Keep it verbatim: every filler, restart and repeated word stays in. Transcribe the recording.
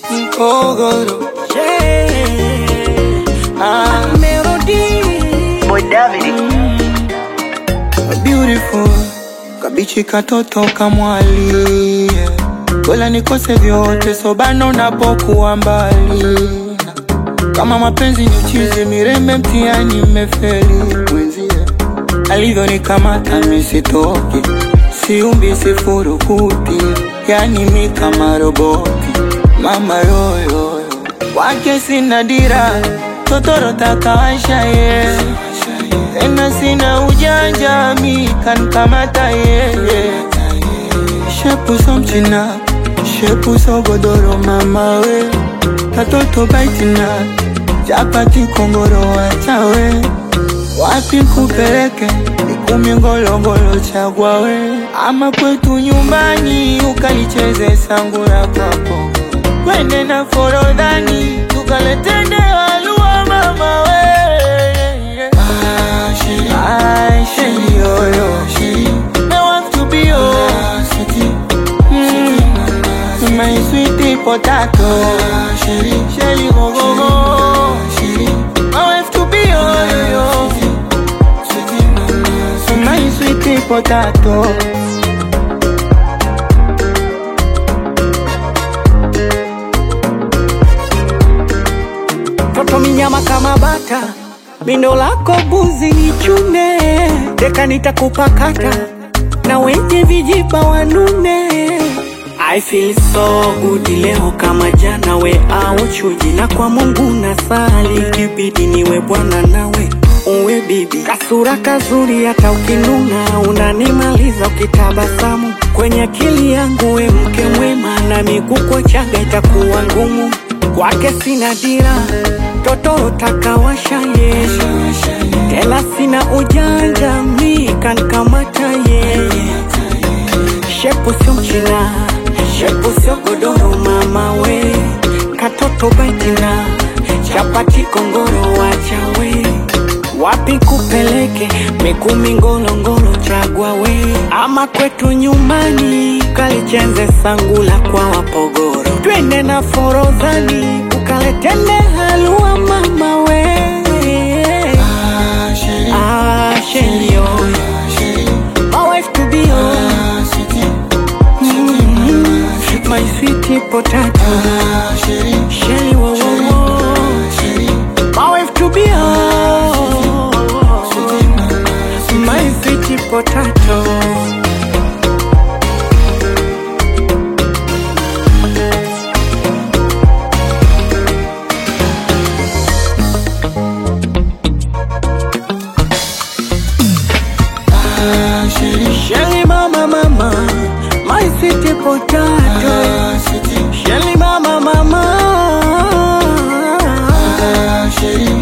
Kogoro, yeah. Ah, melody. Boy David. Mm. Beautiful. Kabichi katoto kamwali, yeah. Wala nikose vyote sobano napokuwa mbali. Kama mapenzi ni uchizi mirembe mtiani mmefeli mwenzie. Alivyo nikamata misitoki, siumbi sifurukuti, yani mi kama roboti. Mama yoyo, wake sina dira, totoro takawasha ye. Tena sina ujanja, mi kan kamata ye. Shepu so mchina, shepu so godoro mama we. Katoto baitina, chapati kongoro wachawe. Wapi kupeleke, nikumi ngolo ngolo chagwa we. Ama kwetu nyumbani, ukalicheze sangura kwako. Wende na forodhani, tukaletende walua mama we. Ah, shiri, ah, shiri, yo, yo, shiri. I want to be yours, mm. My sweetie potato, ah, shiri, shiri, go, go, go, shiri. I want to be yours, yo, yo. My sweetie potato. Toto minyama kama bata, mindo lako buzi nichune. Deka nitakupakata, na wenye vijipa wanune. I feel so good leo kama jana we au chuji. Na kwa Mungu nasali, kibidi niwe bwana nawe uwe bibi. Kasura kazuri hata ukinuna, unanimaliza ukitabasamu. Kwenye akili yangu we mke mwema, na miguu kwa chaga itakuwa ngumu. Kwake sina dira, totoro takawasha ye. Tela sina ujanja, mi kan kamata ye. Shepu sio mchina, shepu sio godoro mama we. Katoto baitina, chapati kongoro wachawe. Wapi kupeleke, mikumi ngolo ngolo chagwa we. Ama kwetu nyumbani, ukalichenze sangula kwa wapogoro. Twende na forodhani, ukaletende halua mama we. Ah, shiri, ah, shiri, yo, my wife to be yours, mm-hmm. My sweetie potato, ah, shiri, shiri, wo, wo, wo. My wife to be yours, my sweetie potato. Shelly mama mama, my sweetie potato. Shelly mama mama, ah, shiri.